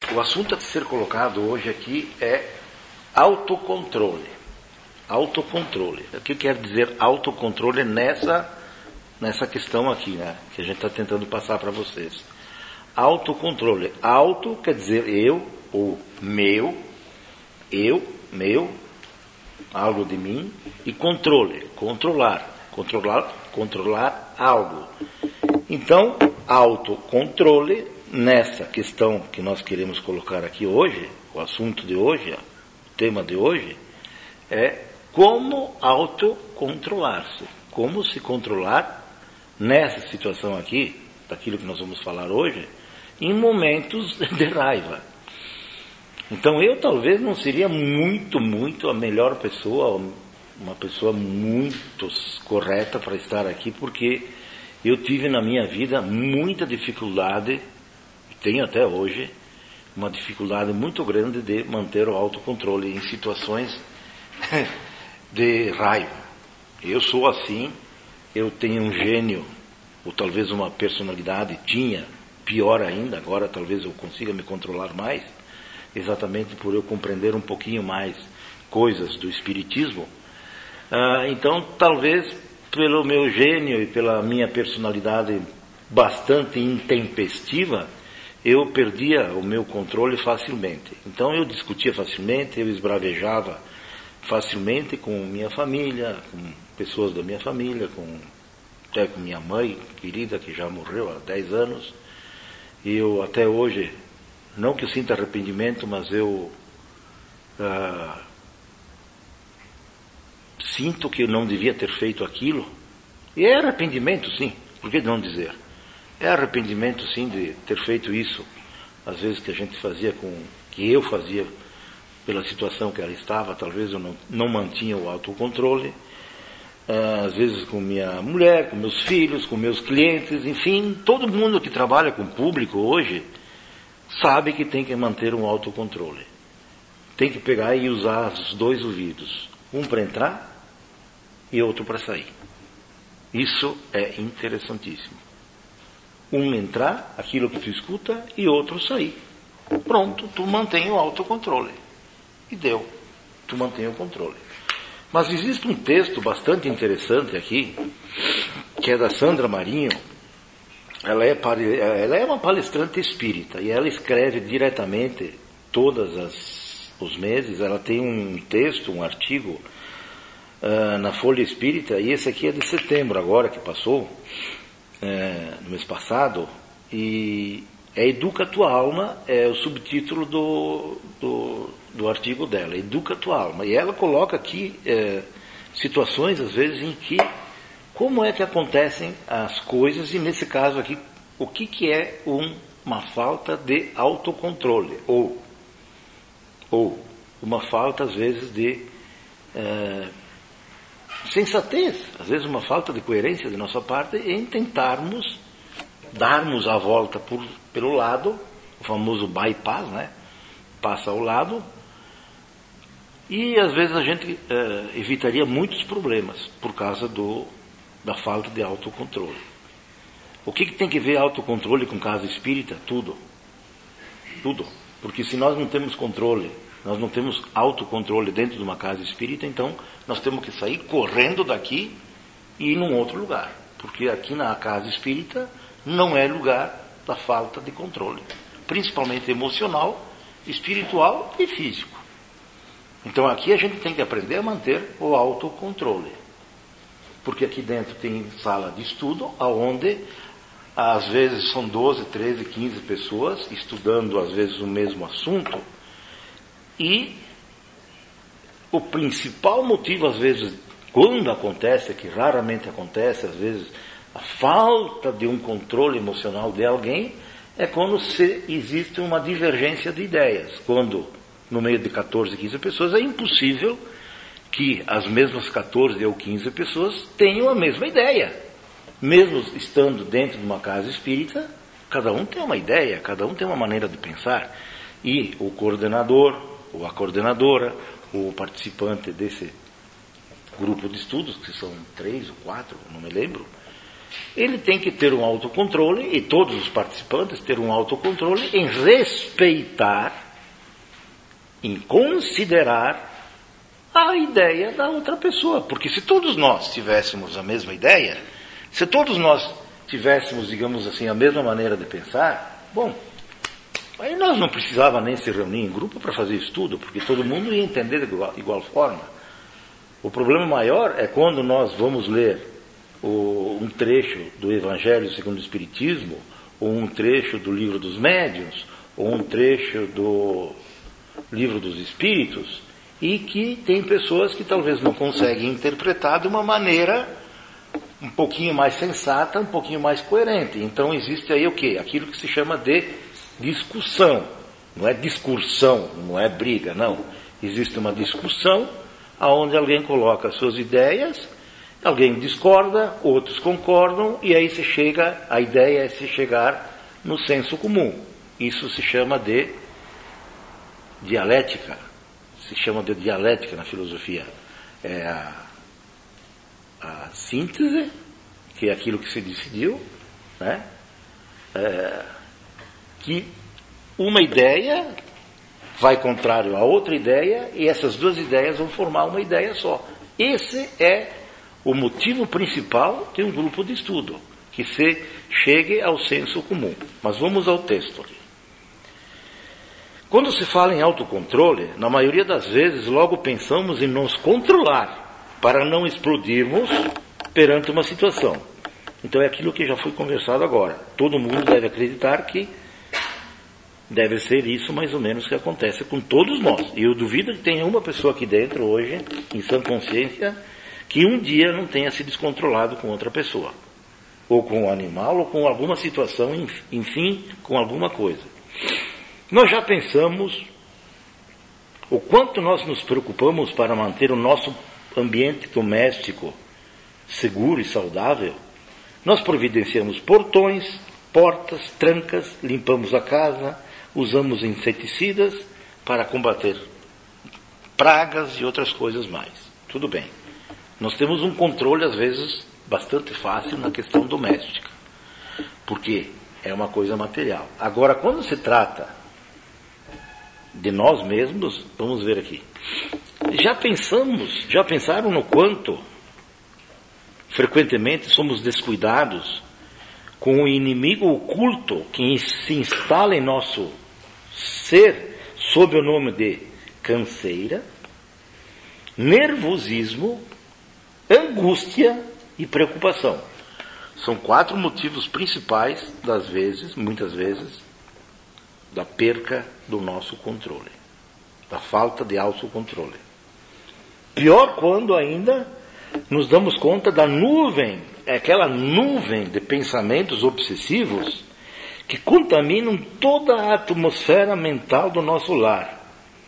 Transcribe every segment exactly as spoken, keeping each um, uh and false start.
O assunto a ser colocado hoje aqui é autocontrole. Autocontrole. O que quer dizer autocontrole nessa, nessa questão aqui, né? Que a gente está tentando passar para vocês. Autocontrole. Auto quer dizer eu, ou meu, eu, meu, algo de mim, e controle, controlar, controlar, controlar algo. Então, autocontrole, nessa questão que nós queremos colocar aqui hoje, o assunto de hoje, o tema de hoje, é como autocontrolar-se, como se controlar nessa situação aqui, daquilo que nós vamos falar hoje, em momentos de raiva. Então eu talvez não seria muito, muito a melhor pessoa, uma pessoa muito correta para estar aqui, porque eu tive na minha vida muita dificuldade, tenho até hoje, uma dificuldade muito grande de manter o autocontrole em situações de raiva. Eu sou assim, eu tenho um gênio, ou talvez uma personalidade, tinha, pior ainda, agora talvez eu consiga me controlar mais, exatamente por eu compreender um pouquinho mais coisas do espiritismo. Ah, então, talvez, pelo meu gênio e pela minha personalidade bastante intempestiva, eu perdia o meu controle facilmente. Então, eu discutia facilmente, eu esbravejava facilmente com minha família, com pessoas da minha família, com, até com minha mãe querida, que já morreu há dez anos. E eu, até hoje, não que eu sinta arrependimento, mas eu ah, sinto que eu não devia ter feito aquilo. E é arrependimento, sim, por que não dizer? É arrependimento, sim, de ter feito isso, às vezes que a gente fazia com, que eu fazia pela situação que ela estava, talvez eu não, não mantinha o autocontrole, ah, às vezes com minha mulher, com meus filhos, com meus clientes, enfim, todo mundo que trabalha com público hoje sabe que tem que manter um autocontrole. Tem que pegar e usar os dois ouvidos, um para entrar e outro para sair. Isso é interessantíssimo. Um entrar, aquilo que tu escuta, e outro sair. Pronto, tu mantém o autocontrole. E deu, tu mantém o controle. Mas existe um texto bastante interessante aqui, que é da Sandra Marinho. Ela é, ela é uma palestrante espírita, e ela escreve diretamente, todos os meses, ela tem um texto, um artigo, uh, na Folha Espírita, e esse aqui é de setembro, agora que passou, É, no mês passado, e é Educa Tua Alma, é o subtítulo do, do, do artigo dela, Educa Tua Alma, e ela coloca aqui é, situações às vezes em que, como é que acontecem as coisas, e nesse caso aqui, o que, que é um, uma falta de autocontrole, ou, ou uma falta às vezes de é, sensatez, às vezes uma falta de coerência de nossa parte em tentarmos darmos a volta por, pelo lado, o famoso bypass, né? Passa ao lado, e às vezes a gente eh, evitaria muitos problemas por causa do, da falta de autocontrole. O que, que tem que ver autocontrole com casa espírita? Tudo. Tudo. Porque se nós não temos controle, nós não temos autocontrole dentro de uma casa espírita, então nós temos que sair correndo daqui e ir num outro lugar. Porque aqui na casa espírita não é lugar da falta de controle. Principalmente emocional, espiritual e físico. Então aqui a gente tem que aprender a manter o autocontrole. Porque aqui dentro tem sala de estudo, onde às vezes são doze, treze, quinze pessoas estudando às vezes o mesmo assunto. E o principal motivo, às vezes, quando acontece, que raramente acontece, às vezes, a falta de um controle emocional de alguém, é quando se existe uma divergência de ideias. Quando, no meio de catorze, quinze pessoas, é impossível que as mesmas catorze ou quinze pessoas tenham a mesma ideia. Mesmo estando dentro de uma casa espírita, cada um tem uma ideia, cada um tem uma maneira de pensar. E o coordenador, ou a coordenadora, o participante desse grupo de estudos, que são três ou quatro, não me lembro, ele tem que ter um autocontrole, e todos os participantes ter um autocontrole em respeitar, em considerar a ideia da outra pessoa. Porque se todos nós tivéssemos a mesma ideia, se todos nós tivéssemos, digamos assim, a mesma maneira de pensar, bom, aí nós não precisava nem se reunir em grupo para fazer estudo, porque todo mundo ia entender de igual, igual forma. O problema maior é quando nós vamos ler o, um trecho do Evangelho segundo o Espiritismo, ou um trecho do Livro dos Médiuns, ou um trecho do Livro dos Espíritos, e que tem pessoas que talvez não conseguem interpretar de uma maneira um pouquinho mais sensata, um pouquinho mais coerente. Então existe aí o quê? Aquilo que se chama de discussão. Não é discursão, não é briga, não. Existe uma discussão onde alguém coloca as suas ideias, alguém discorda, outros concordam, e aí se chega, a ideia é se chegar no senso comum. Isso se chama de dialética. Se chama de dialética na filosofia. É a, a síntese, que é aquilo que se decidiu, né? É, que uma ideia vai contrário a outra ideia, e essas duas ideias vão formar uma ideia só. Esse é o motivo principal de um grupo de estudo, que se chegue ao senso comum. Mas vamos ao texto aqui. Quando se fala em autocontrole, na maioria das vezes logo pensamos em nos controlar, para não explodirmos perante uma situação. Então é aquilo que já foi conversado agora. Todo mundo deve acreditar que deve ser isso mais ou menos que acontece com todos nós. E eu duvido que tenha uma pessoa aqui dentro hoje, em sã consciência, que um dia não tenha se descontrolado com outra pessoa. Ou com um animal, ou com alguma situação, enfim, com alguma coisa. Nós já pensamos o quanto nós nos preocupamos para manter o nosso ambiente doméstico seguro e saudável. Nós providenciamos portões, portas, trancas, limpamos a casa, usamos inseticidas para combater pragas e outras coisas mais. Tudo bem. Nós temos um controle, às vezes, bastante fácil na questão doméstica. Porque é uma coisa material. Agora, quando se trata de nós mesmos, vamos ver aqui. Já pensamos, já pensaram no quanto frequentemente somos descuidados com o inimigo oculto que se instala em nosso ser sob o nome de canseira, nervosismo, angústia e preocupação. São quatro motivos principais das vezes, muitas vezes, da perca do nosso controle, da falta de autocontrole. Pior quando ainda nos damos conta da nuvem, é aquela nuvem de pensamentos obsessivos que contaminam toda a atmosfera mental do nosso lar.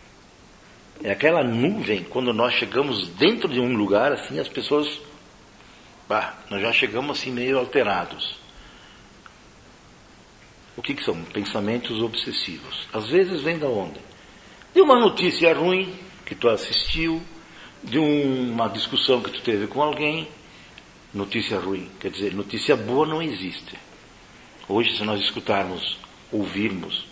É aquela nuvem, quando nós chegamos dentro de um lugar, assim, as pessoas, bah, nós já chegamos assim meio alterados. O que que são? Pensamentos obsessivos. Às vezes vem da onde? De uma notícia ruim que tu assistiu, de um, uma discussão que tu teve com alguém. Notícia ruim, quer dizer, notícia boa não existe. Hoje, se nós escutarmos, ouvirmos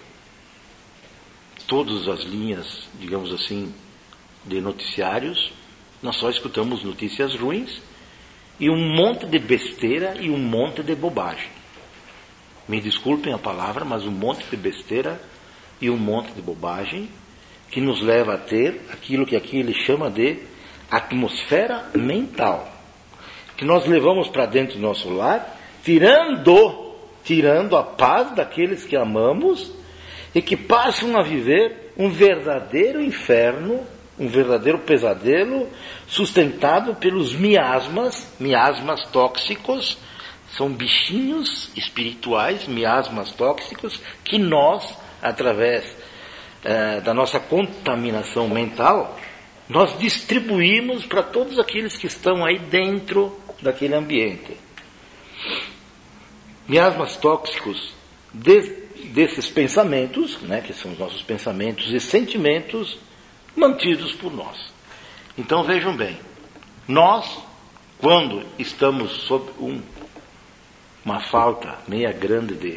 todas as linhas, digamos assim, de noticiários, nós só escutamos notícias ruins e um monte de besteira e um monte de bobagem. Me desculpem a palavra, mas um monte de besteira e um monte de bobagem que nos leva a ter aquilo que aqui ele chama de atmosfera mental, que nós levamos para dentro do nosso lar, tirando, tirando a paz daqueles que amamos e que passam a viver um verdadeiro inferno, um verdadeiro pesadelo, sustentado pelos miasmas, miasmas tóxicos. São bichinhos espirituais, miasmas tóxicos, que nós, através eh, da nossa contaminação mental, nós distribuímos para todos aqueles que estão aí dentro daquele ambiente. Miasmas tóxicos de, desses pensamentos, né, que são os nossos pensamentos e sentimentos mantidos por nós. Então vejam bem, nós, quando estamos sob um uma falta meia grande de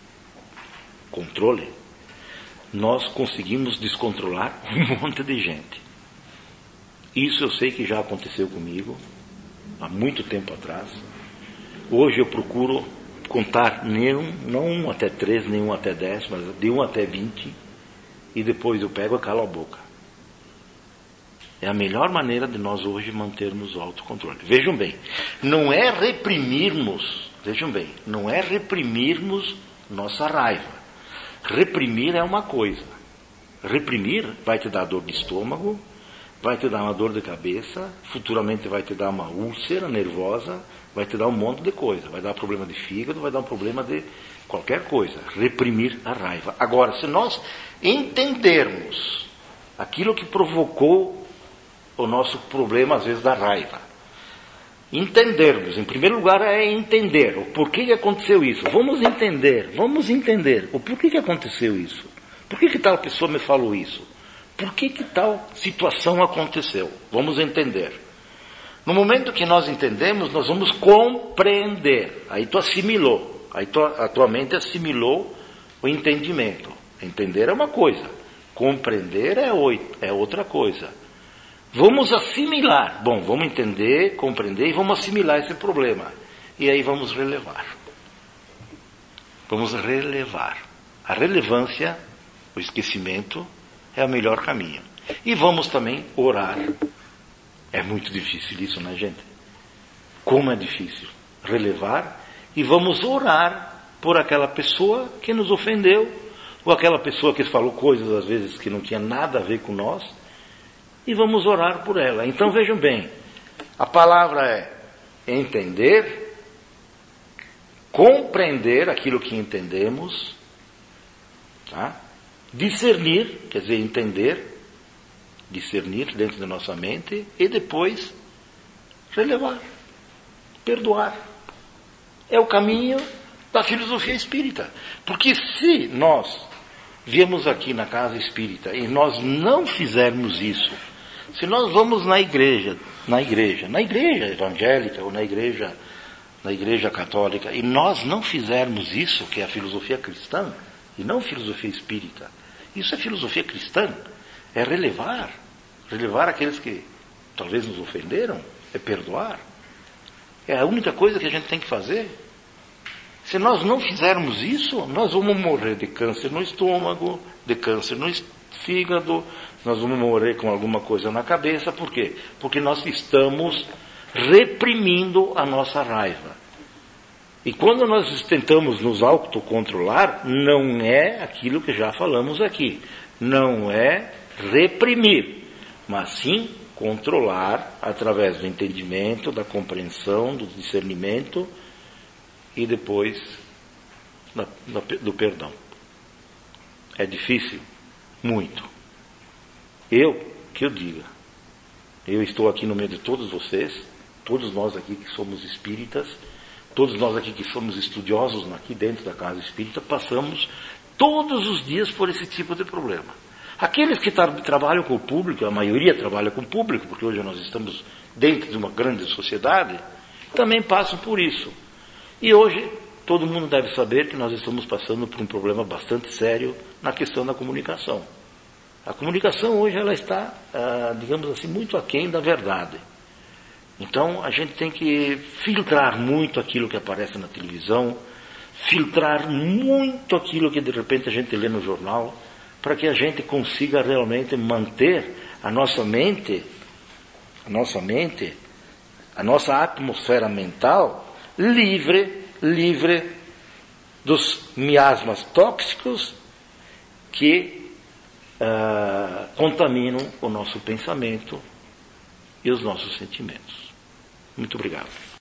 controle, nós conseguimos descontrolar um monte de gente. Isso eu sei que já aconteceu comigo, há muito tempo atrás. Hoje eu procuro contar nenhum, não um até três, nem um até dez, mas de um até vinte, e depois eu pego e calo a boca. É a melhor maneira de nós hoje mantermos o autocontrole. Vejam bem, não é reprimirmos, vejam bem, não é reprimirmos nossa raiva. Reprimir é uma coisa. Reprimir vai te dar dor de estômago, vai te dar uma dor de cabeça, futuramente vai te dar uma úlcera nervosa, vai te dar um monte de coisa. Vai dar problema de fígado, vai dar um problema de qualquer coisa. Reprimir a raiva. Agora, se nós entendermos aquilo que provocou o nosso problema, às vezes, da raiva, entendermos, em primeiro lugar, é entender o porquê que aconteceu isso. Vamos entender, vamos entender o porquê que aconteceu isso. Por que que tal pessoa me falou isso? Por que que tal situação aconteceu? Vamos entender. No momento que nós entendemos, nós vamos compreender. Aí tu assimilou, aí tu, a tua mente assimilou o entendimento. Entender é uma coisa, compreender é, oito, é outra coisa. Vamos assimilar. Bom, vamos entender, compreender e vamos assimilar esse problema. E aí vamos relevar. Vamos relevar. A relevância, o esquecimento, é o melhor caminho. E vamos também orar. É muito difícil isso, né, gente? Como é difícil relevar. E vamos orar por aquela pessoa que nos ofendeu, ou aquela pessoa que falou coisas, às vezes, que não tinha nada a ver com nós, e vamos orar por ela. Então, vejam bem, a palavra é entender, compreender aquilo que entendemos, tá? Discernir, quer dizer, entender, discernir dentro da nossa mente, e depois relevar, perdoar. É o caminho da filosofia espírita. Porque se nós viemos aqui na casa espírita e nós não fizermos isso, se nós vamos na igreja, na igreja, na igreja evangélica ou na igreja, na igreja católica, e nós não fizermos isso, que é a filosofia cristã, e não filosofia espírita, isso é filosofia cristã, é relevar, relevar aqueles que talvez nos ofenderam, é perdoar. É a única coisa que a gente tem que fazer. Se nós não fizermos isso, nós vamos morrer de câncer no estômago, de câncer no fígado, nós vamos morrer com alguma coisa na cabeça. Por quê? Porque nós estamos reprimindo a nossa raiva. E quando nós tentamos nos autocontrolar, não é aquilo que já falamos aqui. Não é reprimir, mas sim controlar através do entendimento, da compreensão, do discernimento e depois do perdão. É difícil? Muito. Eu, que eu diga, eu estou aqui no meio de todos vocês, todos nós aqui que somos espíritas, todos nós aqui que somos estudiosos aqui dentro da casa espírita, passamos todos os dias por esse tipo de problema. Aqueles que tra- trabalham com o público, a maioria trabalha com o público, porque hoje nós estamos dentro de uma grande sociedade, também passam por isso. E hoje todo mundo deve saber que nós estamos passando por um problema bastante sério na questão da comunicação. A comunicação hoje ela está, ah, digamos assim, muito aquém da verdade. Então a gente tem que filtrar muito aquilo que aparece na televisão, filtrar muito aquilo que de repente a gente lê no jornal, para que a gente consiga realmente manter a nossa mente, a nossa mente, a nossa atmosfera mental livre, livre dos miasmas tóxicos que uh, contaminam o nosso pensamento e os nossos sentimentos. Muito obrigado.